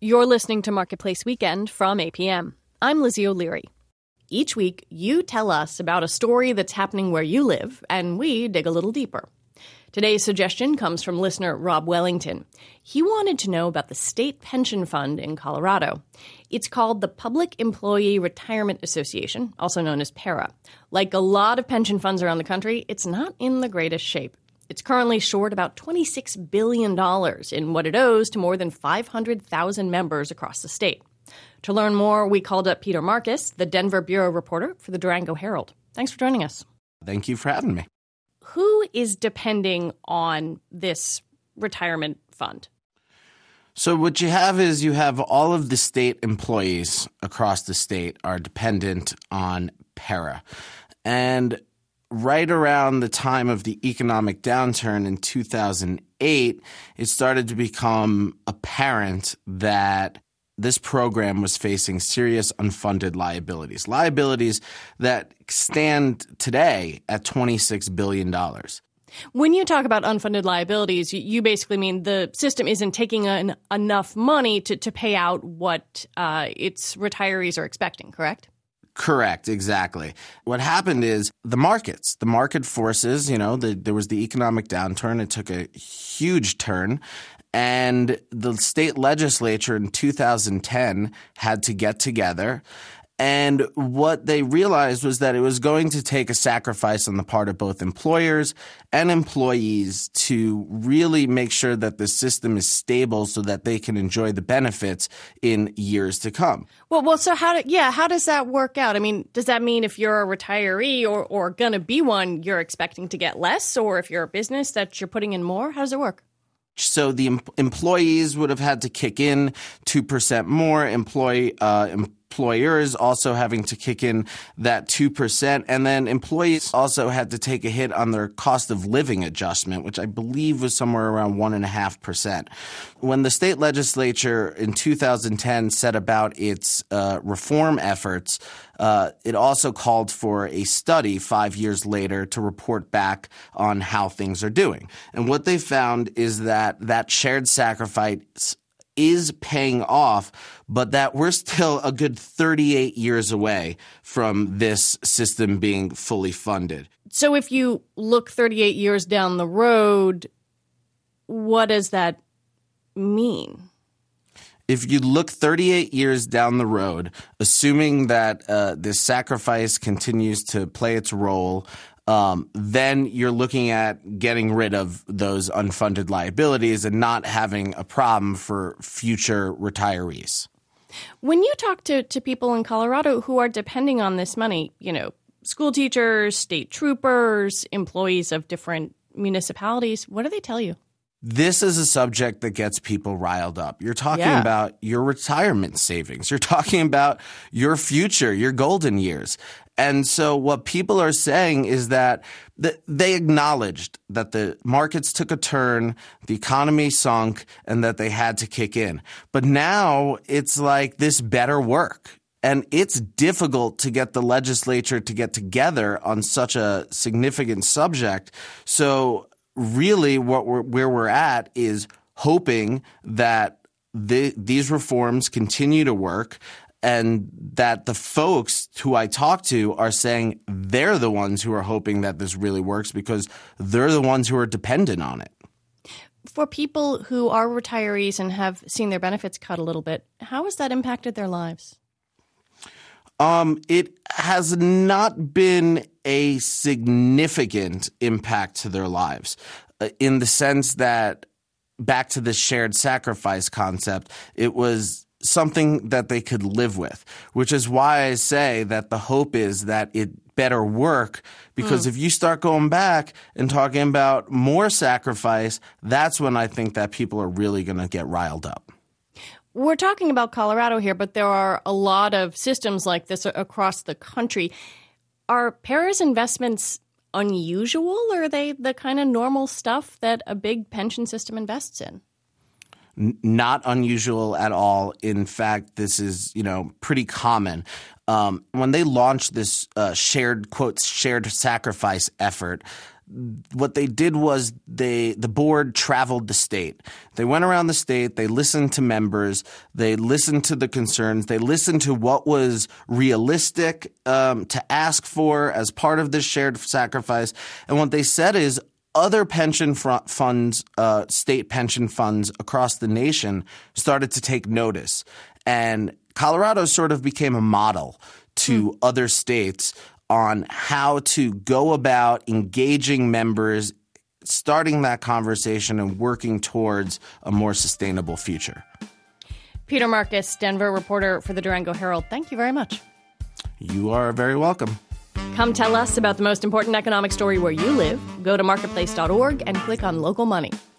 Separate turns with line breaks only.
You're listening to Marketplace Weekend from APM. I'm Lizzie O'Leary. Each week, you tell us about a story that's happening where you live, and we dig a little deeper. Today's suggestion comes from listener Rob Wellington. He wanted to know about the state pension fund in Colorado. It's called the Public Employee Retirement Association, also known as PERA. Like a lot of pension funds around the country, it's not in the greatest shape. It's currently short about $26 billion in what it owes to more than 500,000 members across the state. To learn more, we called up Peter Marcus, the Denver bureau reporter for the Durango Herald. Thanks for joining us.
Thank you for having me.
Who is depending on this retirement fund?
So what you have is you have all of the state employees across the state are dependent on PERA. And right around the time of the economic downturn in 2008, it started to become apparent that this program was facing serious unfunded liabilities that stand today at $26 billion.
When you talk about unfunded liabilities, you basically mean the system isn't taking enough money to pay out what its retirees are expecting, correct?
Correct, exactly. What happened is the market forces, there was the economic downturn. It took a huge turn. And the state legislature in 2010 had to get together. And what they realized was that it was going to take a sacrifice on the part of both employers and employees to really make sure that the system is stable so that they can enjoy the benefits in years to come.
Well, so how does that work out? I mean, does that mean if you're a retiree or going to be one, you're expecting to get less? Or if you're a business that you're putting in more? How does it work?
So the employees would have had to kick in 2% more, employers also having to kick in that 2%, and then employees also had to take a hit on their cost of living adjustment, which I believe was somewhere around 1.5%. When the state legislature in 2010 set about its reform efforts, it also called for a study 5 years later to report back on how things are doing. And what they found is that shared sacrifice is paying off, but that we're still a good 38 years away from this system being fully funded.
So if you look 38 years down the road, what does that mean?
If you look 38 years down the road, assuming that this sacrifice continues to play its role, then you're looking at getting rid of those unfunded liabilities and not having a problem for future retirees.
When you talk to people in Colorado who are depending on this money, school teachers, state troopers, employees of different municipalities, what do they tell you?
This is a subject that gets people riled up. You're talking about your retirement savings. You're talking about your future, your golden years. And so what people are saying is that they acknowledged that the markets took a turn, the economy sunk, and that they had to kick in. But now it's like this better work. And it's difficult to get the legislature to get together on such a significant subject. So really where we're at is hoping that these reforms continue to work, and that the folks who I talk to are saying they're the ones who are hoping that this really works because they're the ones who are dependent on it.
For people who are retirees and have seen their benefits cut a little bit, how has that impacted their lives?
It has not been a significant impact to their lives in the sense that, back to the shared sacrifice concept, it was something that they could live with, which is why I say that the hope is that it better work, because if you start going back and talking about more sacrifice, that's when I think that people are really going to get riled up.
We're talking about Colorado here, but there are a lot of systems like this across the country. Are PERA's investments unusual, or are they the kind of normal stuff that a big pension system invests in?
Not unusual at all. In fact, this is, pretty common. When they launched this shared sacrifice effort, what they did was the board traveled the state. They went around the state. They listened to members. They listened to the concerns. They listened to what was realistic to ask for as part of this shared sacrifice. And what they said is other pension funds, state pension funds across the nation started to take notice. And Colorado sort of became a model to other states on how to go about engaging members, starting that conversation and working towards a more sustainable future.
Peter Marcus, Denver reporter for the Durango Herald, thank you very much.
You are very welcome.
Come tell us about the most important economic story where you live. Go to marketplace.org and click on Local Money.